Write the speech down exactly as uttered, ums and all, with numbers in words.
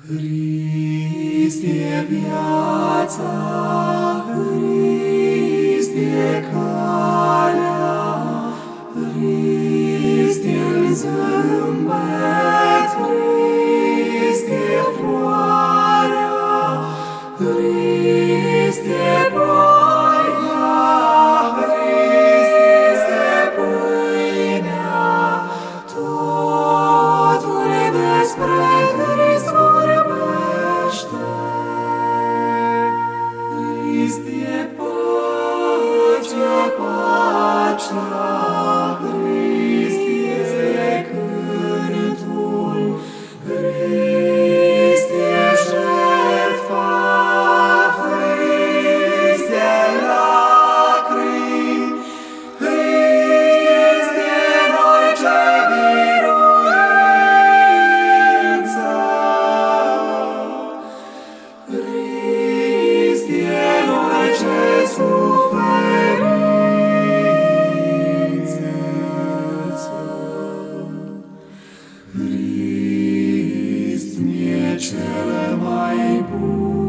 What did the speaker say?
Hrist e viața, Hrist e calea, Hrist e zâmbet, Hrist e floarea, Hrist e ploaia, Hrist e pâinea, totul despre Hrist vorbește. Hrist e pacea, pacea, Hrist e cântul, Hrist e jertfa, Hrist e lacrimi, Hrist e noi ce biruință, Hrist e noi ce suferință. Hrist mi-e cel mai bun.